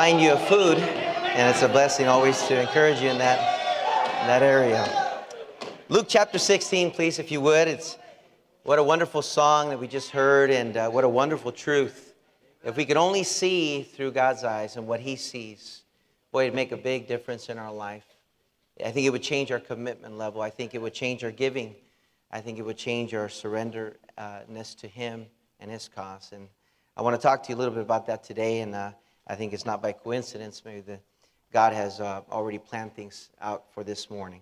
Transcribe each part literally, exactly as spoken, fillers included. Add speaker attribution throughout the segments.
Speaker 1: find you a food, and it's a blessing always to encourage you in that, in that area. Luke chapter sixteen, please, if you would. It's what a wonderful song that we just heard, and uh, what a wonderful truth. If we could only see through God's eyes and what He sees, boy, it'd make a big difference in our life. I think it would change our commitment level. I think it would change our giving. I think it would change our surrenderness to Him and His cause. And I want to talk to you a little bit about that today, and uh, I think it's not by coincidence. Maybe the, God has uh, already planned things out for this morning.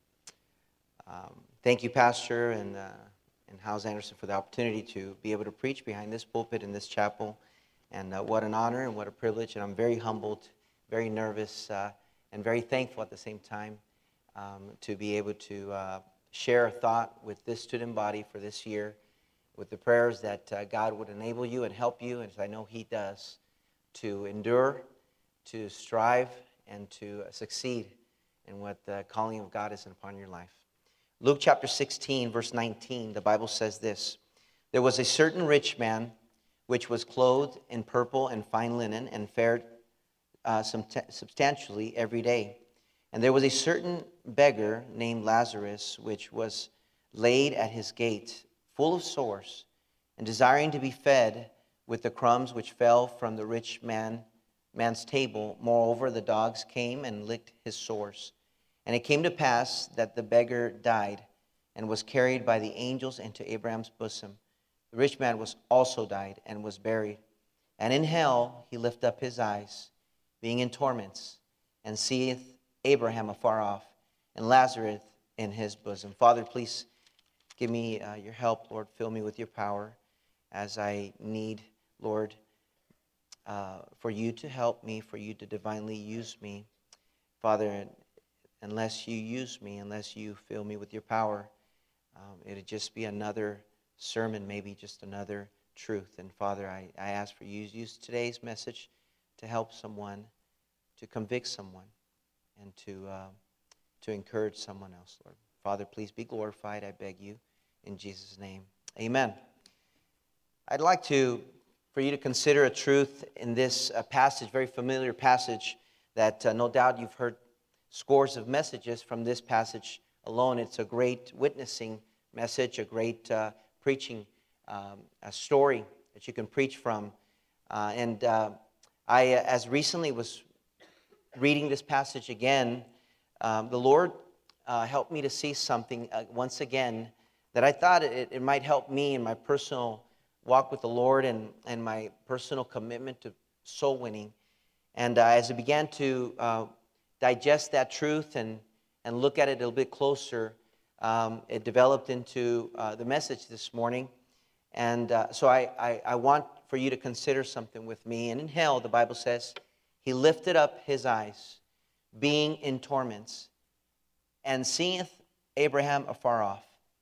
Speaker 1: Um, thank you, Pastor and, uh, and Howes Anderson, for the opportunity to be able to preach behind this pulpit in this chapel. And uh, what an honor and what a privilege. And I'm very humbled, very nervous, uh, and very thankful at the same time um, to be able to uh, share a thought with this student body for this year, with the prayers that uh, God would enable you and help you, as I know He does, to endure, to strive, and to uh, succeed in what the calling of God is upon your life. Luke chapter sixteen, verse nineteen, the Bible says this: "There was a certain rich man which was clothed in purple and fine linen, and fared uh, substantially every day. And there was a certain beggar named Lazarus, which was laid at his gate, full of sores, and desiring to be fed with the crumbs which fell from the rich man man's table. Moreover, the dogs came and licked his sores. And it came to pass that the beggar died, and was carried by the angels into Abraham's bosom. The rich man was also died, and was buried. And in hell he lift up his eyes, being in torments, and seeth Abraham afar off, and Lazarus in his bosom." Father, please give me uh, your help, Lord. Fill me with your power as I need, Lord, uh, for you to help me, for you to divinely use me. Father, unless you use me, unless you fill me with your power, um, it'd just be another sermon, maybe just another truth. And Father, I, I ask for you to use today's message to help someone, to convict someone, and to uh, to encourage someone else, Lord. Father, please be glorified, I beg you, in Jesus' name. Amen. I'd like to, for you to consider a truth in this uh, passage, very familiar passage, that uh, no doubt you've heard scores of messages from this passage alone. It's a great witnessing message, a great uh, preaching um, a story that you can preach from. Uh, and uh, I, uh, as recently was reading this passage again, um, the Lord uh, helped me to see something uh, once again that I thought it, it might help me in my personal walk with the Lord and, and my personal commitment to soul winning. And uh, as I began to uh, digest that truth and, and look at it a little bit closer, um, it developed into uh, the message this morning. And uh, so I, I, I want for you to consider something with me. And in hell, the Bible says, he lifted up his eyes, being in torments, and seeth Abraham afar off.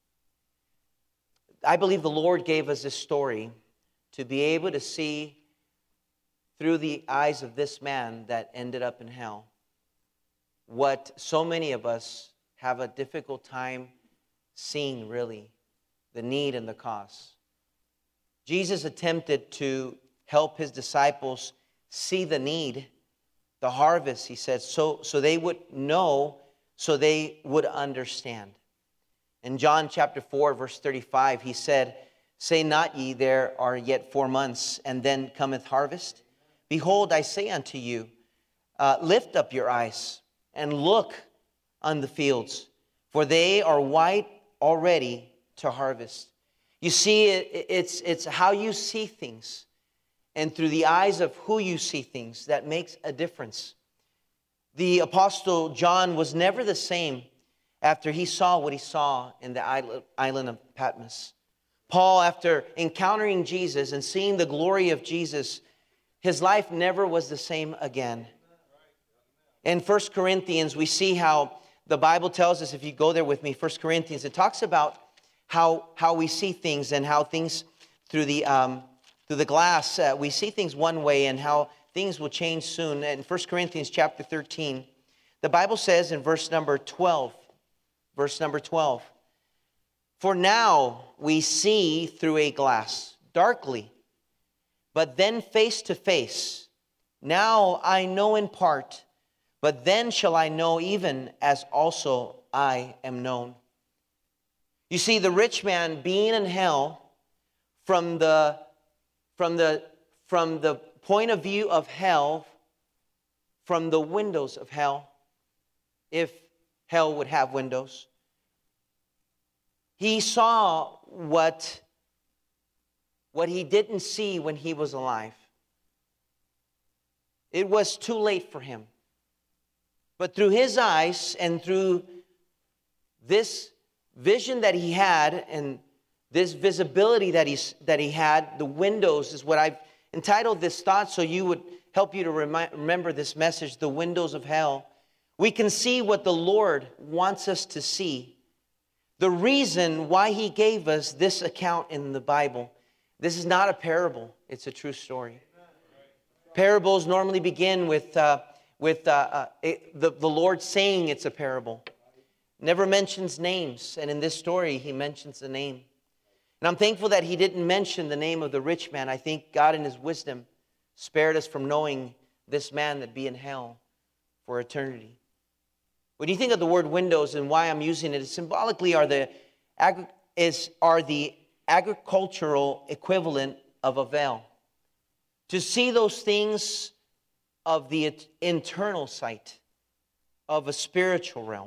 Speaker 1: I believe the Lord gave us this story to be able to see through the eyes of this man that ended up in hell what so many of us have a difficult time seeing, really, the need and the cause. Jesus attempted to help his disciples see the need, the harvest, he said, so, so they would know, so they would understand. In John chapter four, verse thirty-five, he said, "Say not ye, there are yet four months, and then cometh harvest? Behold, I say unto you, uh, lift up your eyes, and look on the fields, for they are white already to harvest." You see, it, it's, it's how you see things, and through the eyes of who you see things, that makes a difference. The Apostle John was never the same after he saw what he saw in the island of Patmos. Paul, after encountering Jesus and seeing the glory of Jesus, his life never was the same again. In First Corinthians, we see how the Bible tells us, if you go there with me, First Corinthians, it talks about how, how we see things and how things through the, um, through the glass, uh, we see things one way and how things will change soon. In First Corinthians chapter thirteen, the Bible says in verse number twelve, verse number twelve, "For now we see through a glass, darkly, but then face to face. Now I know in part, but then shall I know even as also I am known. You see, the rich man being in hell, from the, from the, from the point of view of hell, from the windows of hell, if hell would have windows, he saw what, what he didn't see when he was alive. It was too late for him. But through his eyes and through this vision that he had and this visibility that, he's, that he had, the windows is what I've entitled this thought so you would help you to remi- remember this message, the windows of hell. We can see what the Lord wants us to see. The reason why he gave us this account in the Bible. This is not a parable. It's a true story. Parables normally begin with, uh, with uh, uh, it, the, the Lord saying it's a parable. Never mentions names. And in this story, he mentions the name. And I'm thankful that he didn't mention the name of the rich man. I think God in his wisdom spared us from knowing this man that'd be in hell for eternity. When you think of the word windows and why I'm using it, it symbolically are the, is, are the agricultural equivalent of a veil. To see those things of the internal sight, of a spiritual realm.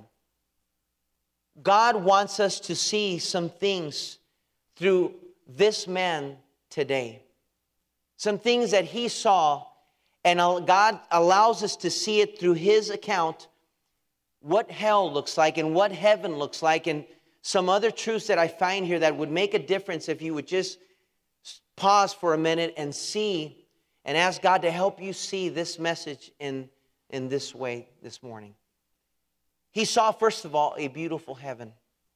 Speaker 1: God wants us to see some things through this man today. Some things that he saw, and God allows us to see it through his account, what hell looks like and what heaven looks like, and some other truths that I find here that would make a difference if you would just pause for a minute and see and ask God to help you see this message in, in this way this morning. He saw, first of all, a beautiful heaven.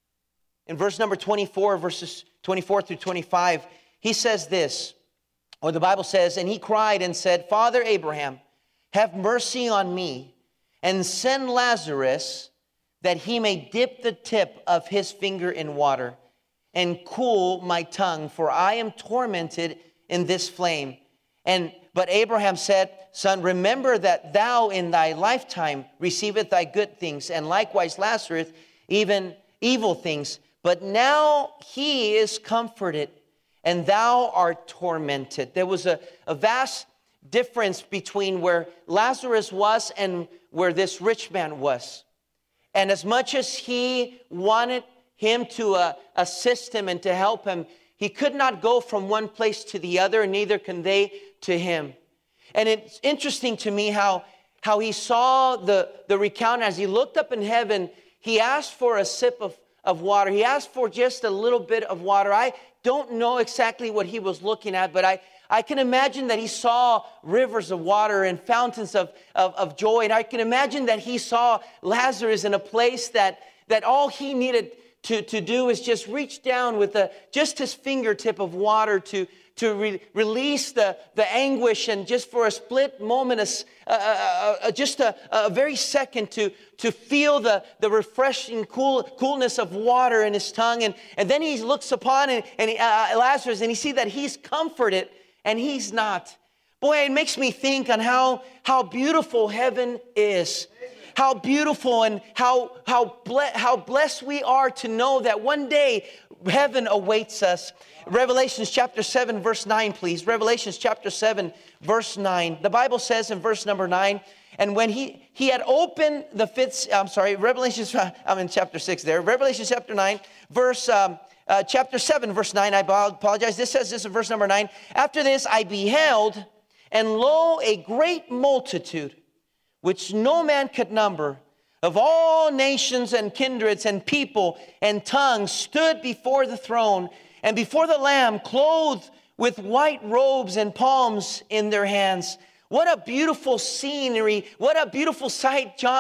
Speaker 1: In verse number twenty-four, verses twenty-four through twenty-five, he says this, or the Bible says, and he cried and said, Father Abraham, have mercy on me, and send Lazarus that he may dip the tip of his finger in water and cool my tongue, for I am tormented in this flame. And but Abraham said, Son, remember that thou in thy lifetime receiveth thy good things, and likewise Lazarus even evil things. But now he is comforted, and thou art tormented. There was a, a vast difference between where Lazarus was and where this rich man was. And as much as he wanted him to uh, assist him and to help him, he could not go from one place to the other, and neither can they to him. And it's interesting to me how, how he saw the, the recount. As he looked up in heaven, he asked for a sip of, of water. He asked for just a little bit of water. I don't know exactly what he was looking at, but I, I can imagine that he saw rivers of water and fountains of, of, of joy. And I can imagine that he saw Lazarus in a place that, that all he needed to, to do is just reach down with a, just his fingertip of water to, to re- release the, the anguish, and just for a split moment, a, a, a, just a, a very second to, to feel the, the refreshing cool, coolness of water in his tongue. And, and then he looks upon and, and he, uh, Lazarus, and he sees that he's comforted and he's not. Boy, it makes me think on how, how beautiful heaven is. How beautiful and how, how, ble- how blessed we are to know that one day heaven awaits us. Revelations chapter seven, verse nine, please. Revelations chapter seven, verse nine. The Bible says in verse number nine, and when he, he had opened the fifth, I'm sorry, Revelations, I'm in chapter six there. Revelation chapter nine, verse, um, uh, chapter seven, verse nine. I apologize. This says this in verse number nine. After this I beheld, and lo, a great multitude, which no man could number, of all nations and kindreds and people and tongues, stood before the throne and before the Lamb, clothed with white robes and palms in their hands. What a beautiful scenery. What a beautiful sight John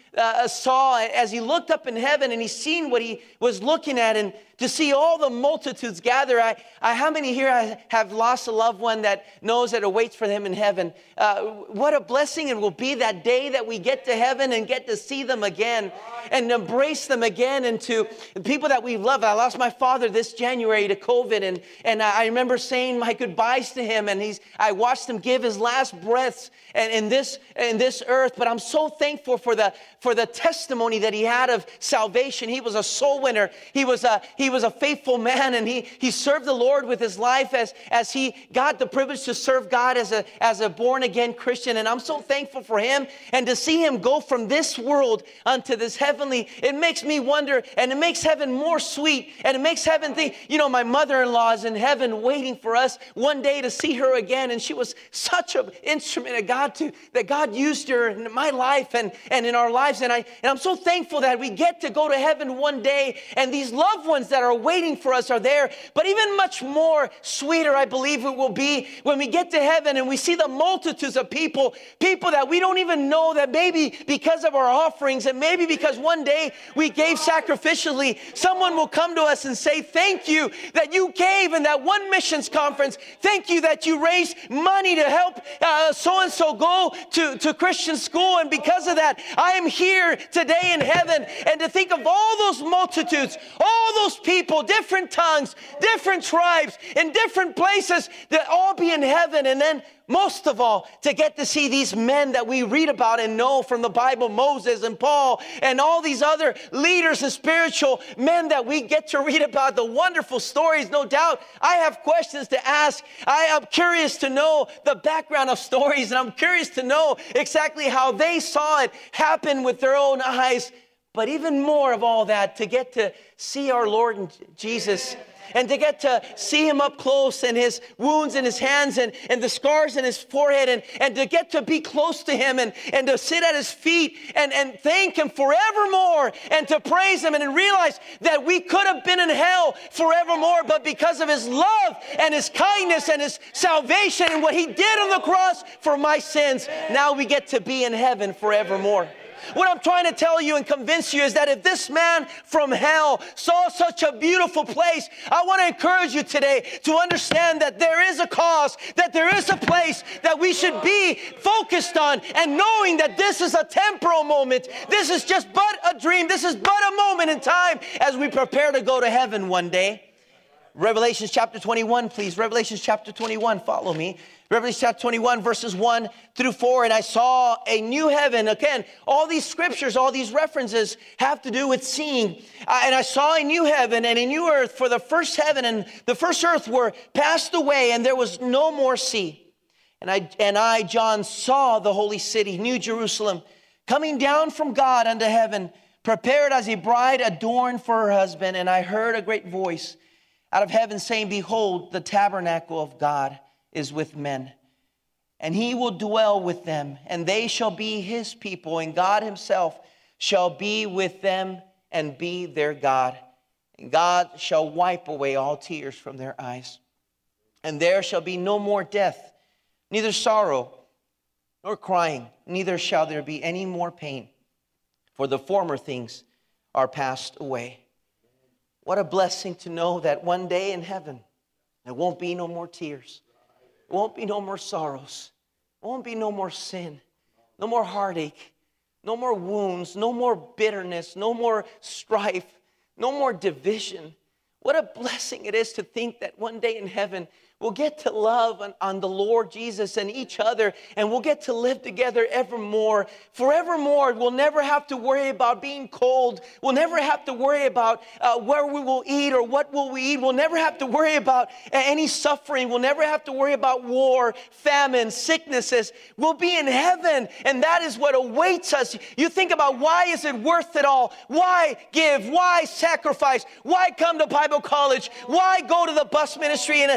Speaker 1: uh, saw as he looked up in heaven and he seen what he was looking at, and to see all the multitudes gather. I, I, how many here have lost a loved one that knows that awaits for them in heaven? Uh, what a blessing it will be that day that we get to heaven and get to see them again and embrace them again, and to people that we've loved. I lost my father this January to COVID, and, and I remember saying my goodbyes to him, and he's, I watched him give his last breaths in, in, this, in this earth. But I'm so thankful for the, for the testimony that he had of salvation. He was a soul winner. He was a, he was a faithful man, and he, he served the Lord with his life as, as he got the privilege to serve God as a, as a born-again Christian. And I'm so thankful for him, and to see him go from this world unto this heavenly, it makes me wonder, and it makes heaven more sweet, and it makes heaven think, you know, my mother-in-law is in heaven waiting for us one day to see her again, and she was such an instrument of God to, that God used her in my life and, and in our lives, and, I, and I'm so thankful that we get to go to heaven one day, and these loved ones that are waiting for us are there. But even much more sweeter, I believe it will be when we get to heaven and we see the multitudes of people, people that we don't even know, that maybe because of our offerings, and maybe because one day we gave sacrificially, someone will come to us and say, thank you that you gave in that one missions conference. Thank you that you raised money to help uh, so-and-so go to, to Christian school. And because of that, I am here today in heaven. And to think of all those multitudes, all those people, different tongues, different tribes, in different places, that all be in heaven. And then most of all, to get to see these men that we read about and know from the Bible, Moses and Paul and all these other leaders and spiritual men that we get to read about, the wonderful stories. No doubt I have questions to ask. I am curious to know the background of stories, and I'm curious to know exactly how they saw it happen with their own eyes. But even more of all that, to get to see our Lord and Jesus, and to get to see him up close, and his wounds in his hands, and, and the scars in his forehead, and, and to get to be close to him, and, and to sit at his feet and, and thank him forevermore, and to praise him, and to realize that we could have been in hell forevermore, but because of his love and his kindness and his salvation and what he did on the cross for my sins, now we get to be in heaven forevermore. What I'm trying to tell you and convince you is that if this man from hell saw such a beautiful place, I want to encourage you today to understand that there is a cause, that there is a place that we should be focused on, and knowing that this is a temporal moment. This is just but a dream. This is but a moment in time as we prepare to go to heaven one day. Revelation chapter twenty-one, please. Revelation chapter twenty-one, follow me. Revelation chapter twenty-one, verses one through four. And I saw a new heaven. Again, all these scriptures, all these references have to do with seeing. Uh, and I saw a new heaven and a new earth, for the first heaven and the first earth were passed away, and there was no more sea. And I, and I, John, saw the holy city, New Jerusalem, coming down from God unto heaven, prepared as a bride adorned for her husband. And I heard a great voice out of heaven saying, behold, the tabernacle of God is with men, and he will dwell with them, and they shall be his people, and God himself shall be with them and be their God. And God shall wipe away all tears from their eyes. And there shall be no more death, neither sorrow nor crying, neither shall there be any more pain, for the former things are passed away. What a blessing to know that one day in heaven, there won't be no more tears. There won't be no more sorrows. There won't be no more sin. No more heartache. No more wounds. No more bitterness. No more strife. No more division. What a blessing it is to think that one day in heaven, we'll get to love on, on the Lord Jesus and each other, and we'll get to live together evermore. Forevermore, we'll never have to worry about being cold. We'll never have to worry about uh, where we will eat or what will we eat. We'll never have to worry about any suffering. We'll never have to worry about war, famine, sicknesses. We'll be in heaven, and that is what awaits us. You think about, why is it worth it all? Why give? Why sacrifice? Why come to Bible college? Why go to the bus ministry in a, in a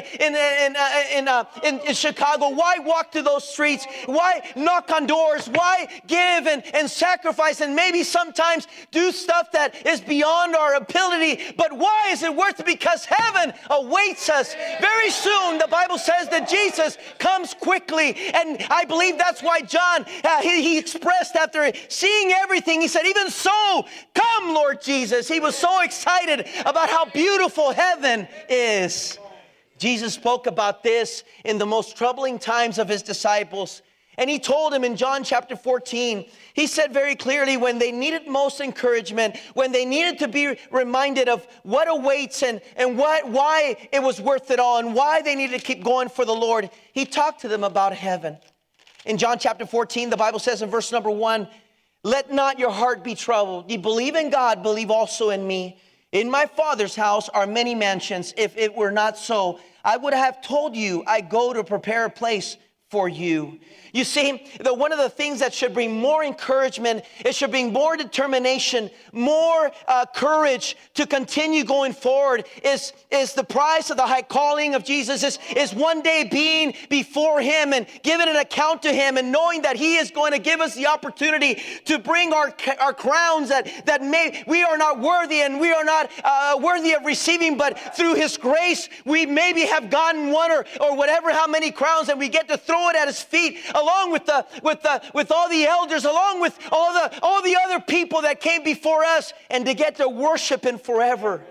Speaker 1: in, uh, in, uh, in, in Chicago, why walk through those streets? Why knock on doors? Why give and, and sacrifice and maybe sometimes do stuff that is beyond our ability? But why is it worth it? Because heaven awaits us. Very soon, the Bible says that Jesus comes quickly. And I believe that's why John, uh, he, he expressed after seeing everything, he said, even so, come, Lord Jesus. He was so excited about how beautiful heaven is. Jesus spoke about this in the most troubling times of his disciples. And he told him in John chapter fourteen, he said very clearly when they needed most encouragement, when they needed to be reminded of what awaits and, and what, why it was worth it all and why they needed to keep going for the Lord, he talked to them about heaven. In John chapter fourteen, the Bible says in verse number one, let not your heart be troubled. You believe in God, believe also in me. In my Father's house are many mansions. If it were not so, I would have told you, I go to prepare a place for you. You see, the, one of the things that should bring more encouragement, it should bring more determination, more uh, courage to continue going forward is, is the price of the high calling of Jesus is, is one day being before him and giving an account to him and knowing that he is going to give us the opportunity to bring our, our crowns that, that may, we are not worthy and we are not uh, worthy of receiving, but through his grace, we maybe have gotten one or, or whatever, how many crowns, and we get to throw it at his feet along with the with the with all the elders, along with all the all the other people that came before us, and to get to worship him forever.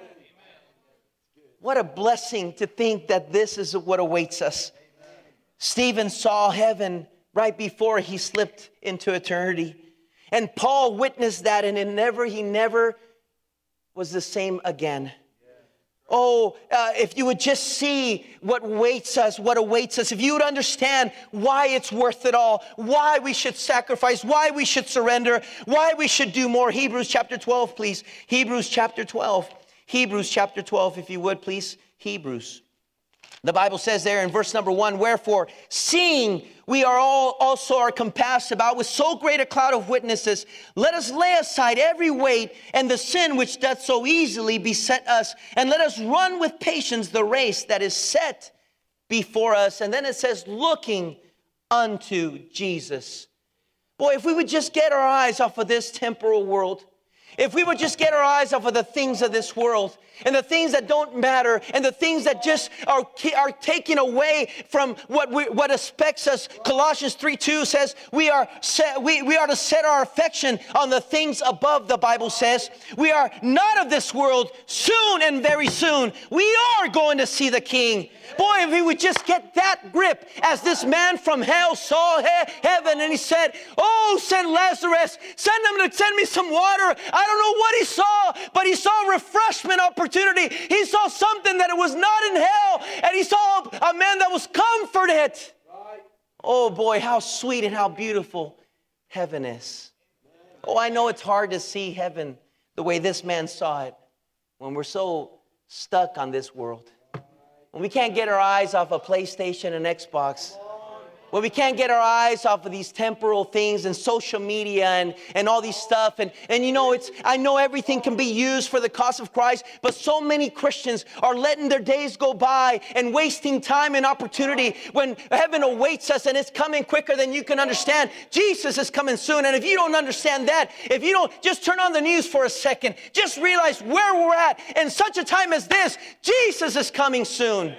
Speaker 1: What a blessing to think that this is what awaits us. Stephen saw heaven right before he slipped into eternity, and Paul witnessed that, and it never he never was the same again. Oh, uh, if you would just see what waits us, what awaits us, if you would understand why it's worth it all, why we should sacrifice, why we should surrender, why we should do more. Hebrews chapter twelve, please. Hebrews chapter twelve. Hebrews chapter twelve, if you would, please. Hebrews. The Bible says there in verse number one, wherefore, seeing we are all also are compassed about with so great a cloud of witnesses, let us lay aside every weight and the sin which doth so easily beset us, and let us run with patience the race that is set before us. And then it says, looking unto Jesus. Boy, if we would just get our eyes off of this temporal world, if we would just get our eyes off of the things of this world and the things that don't matter and the things that just are, are taken away from what we, what expects us. Colossians three two says we are, set, we, we are to set our affection on the things above, the Bible says. We are not of this world. Soon and very soon, we are going to see the King. Boy, if we would just get that grip as this man from hell saw he- heaven and he said, oh, send Lazarus, send him to send me some water. I don't know what he saw, but he saw refreshment opportunity. He saw something that it was not in hell, and he saw a man that was comforted. Right. Oh boy, how sweet and how beautiful heaven is. Oh, I know it's hard to see heaven the way this man saw it when we're so stuck on this world. When we can't get our eyes off a PlayStation and Xbox. When we can't get our eyes off of these temporal things and social media and, and all these stuff. And, and you know, it's I know everything can be used for the cause of Christ, but so many Christians are letting their days go by and wasting time and opportunity when heaven awaits us and it's coming quicker than you can understand. Jesus is coming soon. And if you don't understand that, if you don't, just turn on the news for a second. Just realize where we're at. In such a time as this, Jesus is coming soon.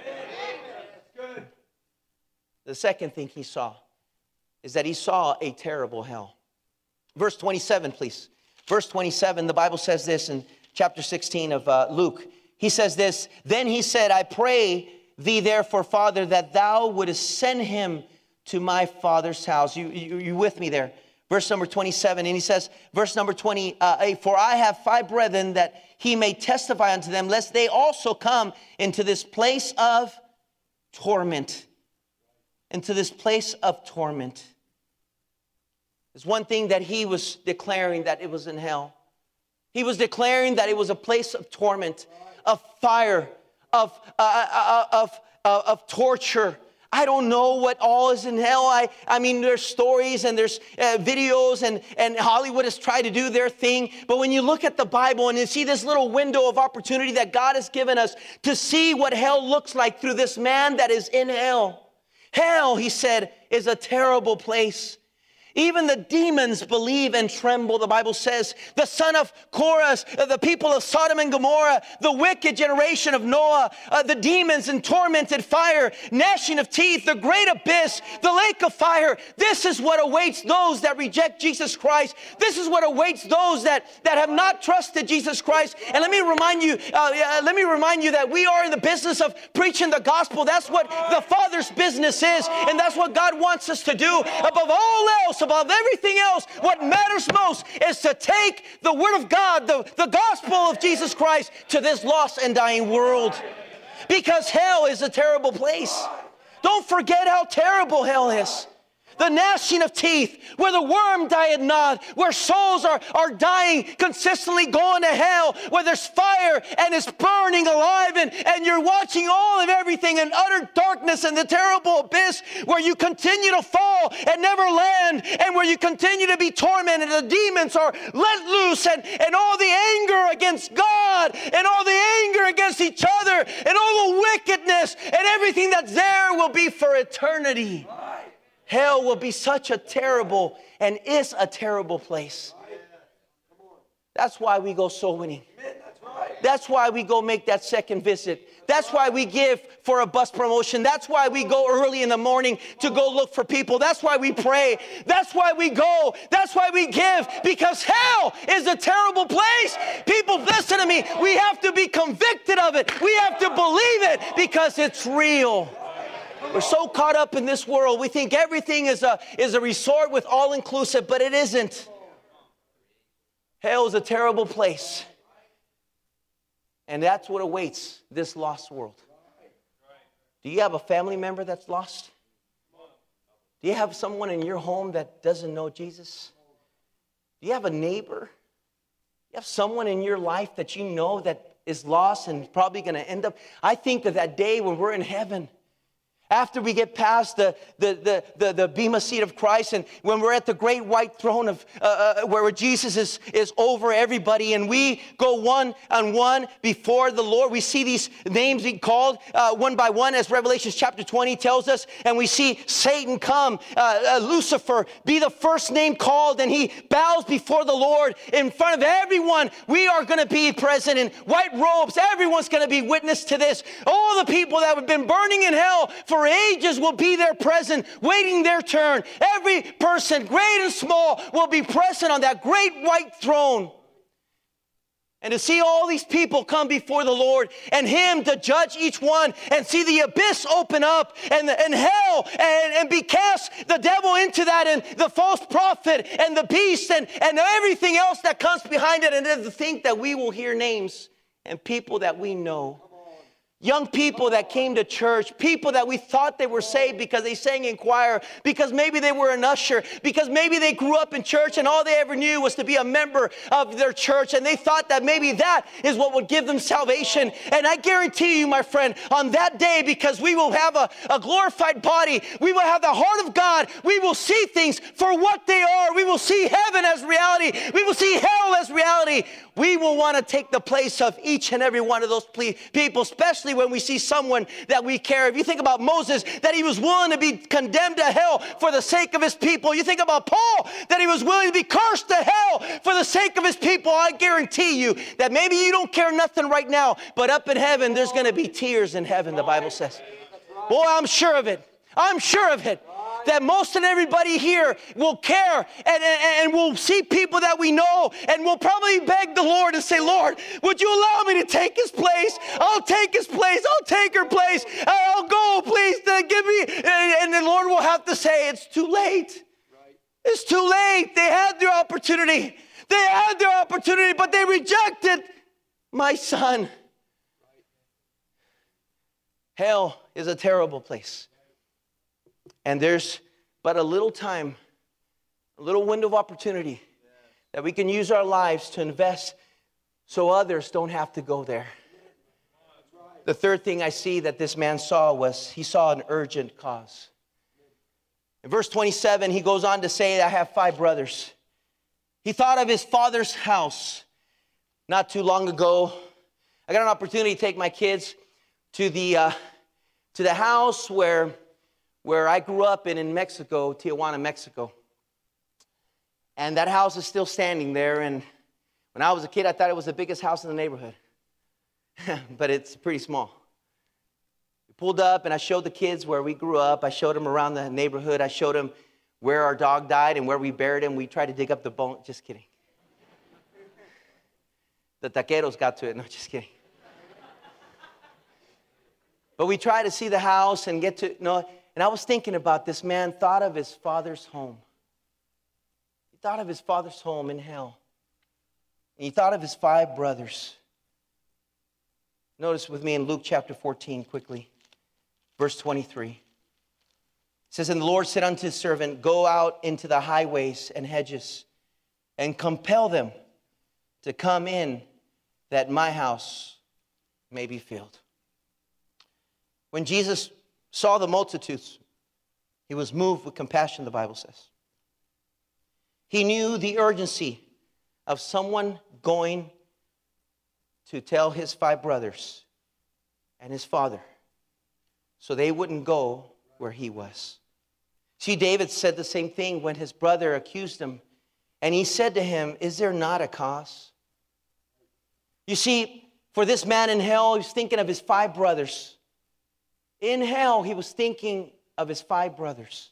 Speaker 1: The second thing he saw is that he saw a terrible hell. Verse twenty-seven, please. Verse twenty-seven, the Bible says this in chapter sixteen of uh, Luke. He says this, then he said, I pray thee therefore, Father, that thou wouldest send him to my father's house. You, you, you with me there? Verse number twenty-seven, and he says, verse number twenty-eight, for I have five brethren that he may testify unto them, lest they also come into this place of torment. Into this place of torment. There's one thing that he was declaring, that it was in hell. He was declaring that it was a place of torment, of fire, of, uh, uh, of, uh, of torture, I don't know what all is in hell. I, I mean, there's stories and there's uh, videos, and, and Hollywood has tried to do their thing. But when you look at the Bible and you see this little window of opportunity that God has given us to see what hell looks like through this man that is in hell. Hell, he said, is a terrible place. Even the demons believe and tremble, the Bible says. The son of Korah, the people of Sodom and Gomorrah, the wicked generation of Noah, uh, the demons in tormented fire, gnashing of teeth, the great abyss, the lake of fire. This is what awaits those that reject Jesus Christ. This is what awaits those that, that have not trusted Jesus Christ. And let me remind you, uh, uh, let me remind you that we are in the business of preaching the gospel. That's what the Father's business is, and that's what God wants us to do. Above all else, above everything else, what matters most is to take the Word of God, the, the gospel of Jesus Christ, to this lost and dying world. Because hell is a terrible place. Don't forget how terrible hell is. The gnashing of teeth, where the worm dieth not, where souls are, are dying, consistently going to hell, where there's fire and it's burning alive, and, and you're watching all of everything in utter darkness and the terrible abyss, where you continue to fall and never land, and where you continue to be tormented. The demons are let loose, and, and all the anger against God, and all the anger against each other, and all the wickedness, and everything that's there will be for eternity. Hell will be such a terrible and is a terrible place. That's why we go soul winning. That's why we go make that second visit. That's why we give for a bus promotion. That's why we go early in the morning to go look for people. That's why we pray. That's why we go. That's why we give. Because hell is a terrible place. People, listen to me. We have to be convicted of it. We have to believe it because it's real. We're so caught up in this world. We think everything is a, is a resort with all-inclusive, but it isn't. Hell is a terrible place. And that's what awaits this lost world. Do you have a family member that's lost? Do you have someone in your home that doesn't know Jesus? Do you have a neighbor? Do you have someone in your life that you know that is lost and probably going to end up? I think of that day when we're in heaven. After we get past the, the, the, the, the bema seat of Christ, and when we're at the great white throne of uh, uh, where Jesus is, is over everybody, and we go one on one before the Lord, we see these names being called uh, one by one, as Revelation chapter twenty tells us, and we see Satan come, uh, uh, Lucifer, be the first name called, and he bows before the Lord in front of everyone. We are going to be present in white robes. Everyone's going to be witness to this. All the people that have been burning in hell for ages will be there present, waiting their turn. Every person, great and small, will be present on that great white throne. And to see all these people come before the Lord and Him to judge each one and see the abyss open up and, and hell and, and be cast the devil into that, and the false prophet and the beast and, and everything else that comes behind it. And then to think that we will hear names and people that we know. Young people that came to church, people that we thought they were saved because they sang in choir, because maybe they were an usher, because maybe they grew up in church and all they ever knew was to be a member of their church, and they thought that maybe that is what would give them salvation. And I guarantee you, my friend, on that day, because we will have a, a glorified body, we will have the heart of God, we will see things for what they are. We will see heaven as reality. We will see hell as reality. We will want to take the place of each and every one of those people, especially when we see someone that we care. If you think about Moses, that he was willing to be condemned to hell for the sake of his people. You think about Paul, that he was willing to be cursed to hell for the sake of his people. I guarantee you that maybe you don't care nothing right now, but up in heaven, there's going to be tears in heaven, the Bible says. Boy, I'm sure of it. I'm sure of it. That most and everybody here will care and, and, and will see people that we know, and will probably beg the Lord and say, Lord, would you allow me to take his place? I'll take his place. I'll take her place. I'll go, please. Give me. And, and the Lord will have to say, it's too late. It's too late. They had their opportunity. They had their opportunity, but they rejected my son. Hell is a terrible place. And there's but a little time, a little window of opportunity that we can use our lives to invest so others don't have to go there. The third thing I see that this man saw was he saw an urgent cause. In verse twenty-seven, he goes on to say, I have five brothers. He thought of his father's house. Not too long ago, I got an opportunity to take my kids to the uh, to the house where, where I grew up in in Mexico, Tijuana, Mexico. And that house is still standing there. And when I was a kid, I thought it was the biggest house in the neighborhood. But it's pretty small. We pulled up and I showed the kids where we grew up. I showed them around the neighborhood. I showed them where our dog died and where we buried him. We tried to dig up the bone. Just kidding. The taqueros got to it. No, just kidding. But we tried to see the house and get to, you know, and I was thinking about this man thought of his father's home. He thought of his father's home in hell. And he thought of his five brothers. Notice with me in Luke chapter fourteen quickly, verse twenty-three. It says, and the Lord said unto his servant, go out into the highways and hedges and compel them to come in that my house may be filled. When Jesus saw the multitudes, he was moved with compassion, the Bible says. He knew the urgency of someone going to tell his five brothers and his father so they wouldn't go where he was. See, David said the same thing when his brother accused him. And he said to him, is there not a cause? You see, for this man in hell, he was thinking of his five brothers. In hell, he was thinking of his five brothers.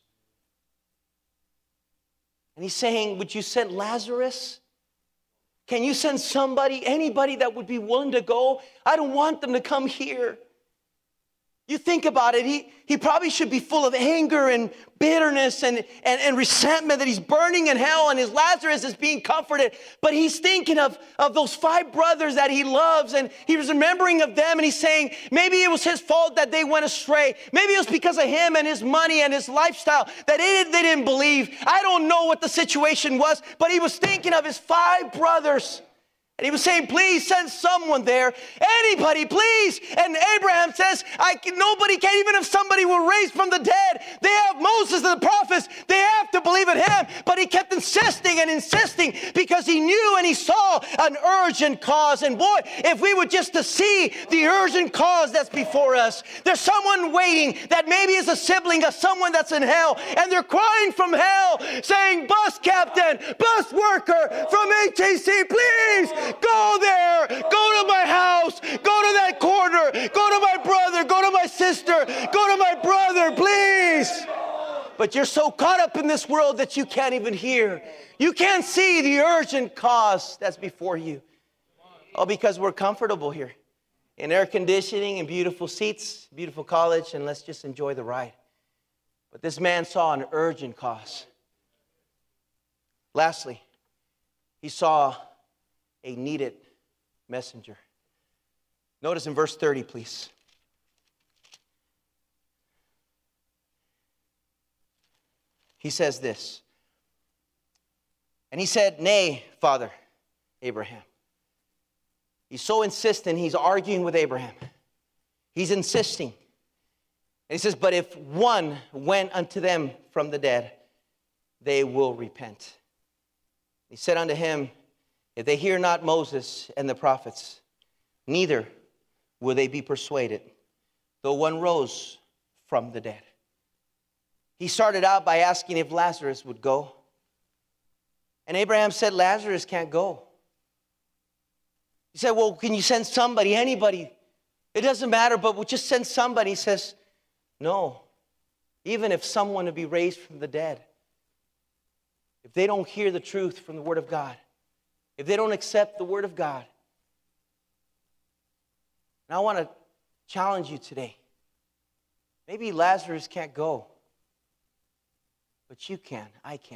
Speaker 1: And he's saying, would you send Lazarus? Can you send somebody, anybody that would be willing to go? I don't want them to come here. You think about it, he, he probably should be full of anger and bitterness and, and, and resentment that he's burning in hell and his Lazarus is being comforted. But he's thinking of, of those five brothers that he loves and he was remembering of them and he's saying maybe it was his fault that they went astray. Maybe it was because of him and his money and his lifestyle that they, they didn't believe. I don't know what the situation was, but he was thinking of his five brothers. And he was saying, please send someone there. Anybody, please. And Abraham says, I can, nobody can, even if somebody were raised from the dead. They have Moses and the prophets. They have to believe in him. But he kept insisting and insisting because he knew and he saw an urgent cause. And boy, if we were just to see the urgent cause that's before us. There's someone waiting that maybe is a sibling of someone that's in hell. And they're crying from hell saying, bus captain, bus worker from A T C, please. Go there, go to my house, go to that corner, go to my brother, go to my sister, go to my brother, please. But you're so caught up in this world that you can't even hear. You can't see the urgent cause that's before you. Oh, because we're comfortable here in air conditioning and beautiful seats, beautiful college, and let's just enjoy the ride. But this man saw an urgent cause. Lastly, he saw a needed messenger. Notice in verse thirty, please. He says this. And he said, nay, Father Abraham. He's so insistent, he's arguing with Abraham. He's insisting. And he says, but if one went unto them from the dead, they will repent. He said unto him, if they hear not Moses and the prophets, neither will they be persuaded, though one rose from the dead. He started out by asking if Lazarus would go. And Abraham said, Lazarus can't go. He said, well, can you send somebody, anybody? It doesn't matter, but we'll just send somebody. He says, no, even if someone would be raised from the dead, if they don't hear the truth from the Word of God, if they don't accept the Word of God. And I want to challenge you today. Maybe Lazarus can't go, but you can, I can.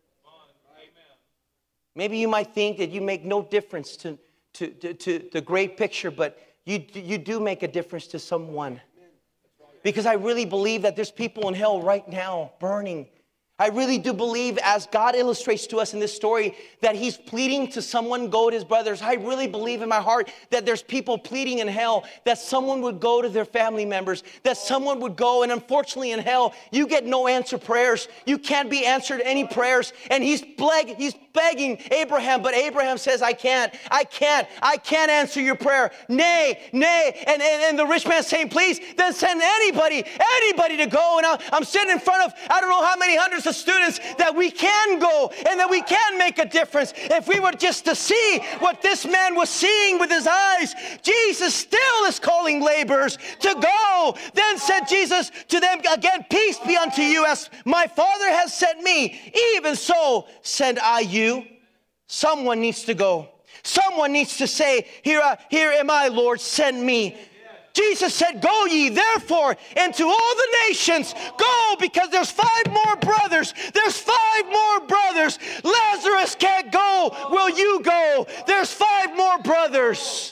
Speaker 1: Maybe you might think that you make no difference to, to, to, to the great picture, but you, you do make a difference to someone. Because I really believe that there's people in hell right now burning. I really do believe, as God illustrates to us in this story, that he's pleading to someone go to his brothers. I really believe in my heart that there's people pleading in hell, that someone would go to their family members, that someone would go, and unfortunately in hell, you get no answer prayers. You can't be answered any prayers. And he's, beg, he's begging Abraham, but Abraham says, I can't, I can't, I can't answer your prayer. Nay, nay. And, and, and the rich man's saying, please, then send anybody, anybody to go. And I'm, I'm sitting in front of, I don't know how many hundreds of students that we can go and that we can make a difference. If we were just to see what this man was seeing with his eyes, Jesus still is calling laborers to go. Then said Jesus to them again, peace be unto you, as my Father has sent me, even so send I you. Someone needs to go. Someone needs to say, here, I, here am I, Lord, send me. Jesus said, go ye therefore into all the nations. Go, because there's five more brothers. There's five more brothers. Lazarus can't go. Will you go? There's five more brothers.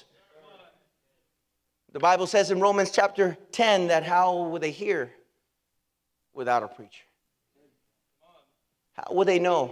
Speaker 1: The Bible says in Romans chapter ten that how will they hear without a preacher? How will they know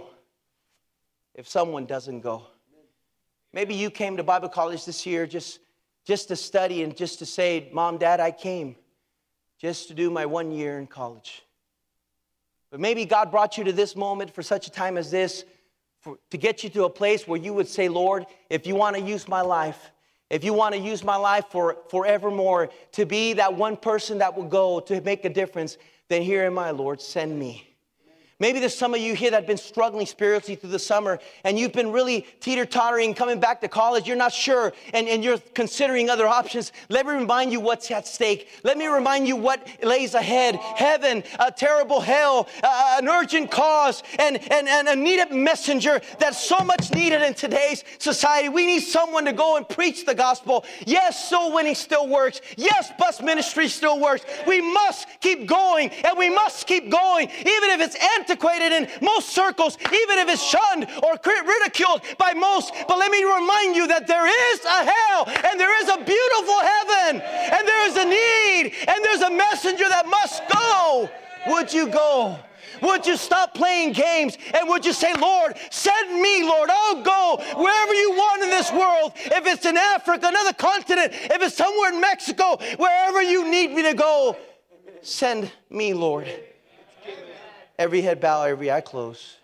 Speaker 1: if someone doesn't go? Maybe you came to Bible college this year just Just to study and just to say, Mom, Dad, I came just to do my one year in college. But maybe God brought you to this moment for such a time as this, for, to get you to a place where you would say, Lord, if you want to use my life, if you want to use my life for forevermore, to be that one person that will go to make a difference, then here am I, Lord, send me. Maybe there's some of you here that have been struggling spiritually through the summer, and you've been really teeter-tottering, coming back to college. You're not sure, and, and you're considering other options. Let me remind you what's at stake. Let me remind you what lays ahead. Heaven, a terrible hell, uh, an urgent cause, and, and, and a needed messenger that's so much needed in today's society. We need someone to go and preach the gospel. Yes, soul winning still works. Yes, bus ministry still works. We must keep going, and we must keep going, even if it's anti antiquated in most circles, even if it's shunned or ridiculed by most. But let me remind you that there is a hell, and there is a beautiful heaven, and there is a need, and there's a messenger that must go. Would you go? Would you stop playing games, and would you say, Lord, send me, Lord, I'll go wherever you want in this world. If it's in Africa, another continent, if it's somewhere in Mexico, wherever you need me to go, send me, Lord. Every head bow, every eye close.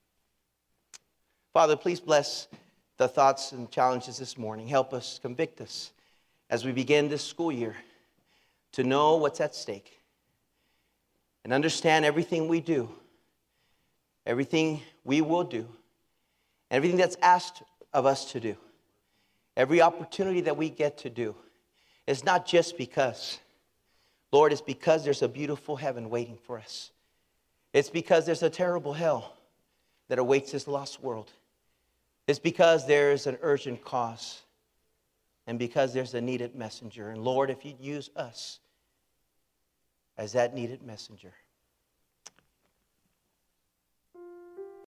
Speaker 1: Father, please bless the thoughts and challenges this morning. Help us, convict us as we begin this school year to know what's at stake and understand everything we do, everything we will do, everything that's asked of us to do, every opportunity that we get to do. It's not just because, Lord, it's because there's a beautiful heaven waiting for us. It's because there's a terrible hell that awaits this lost world. It's because there's an urgent cause, and because there's a needed messenger. And Lord, if you'd use us as that needed messenger,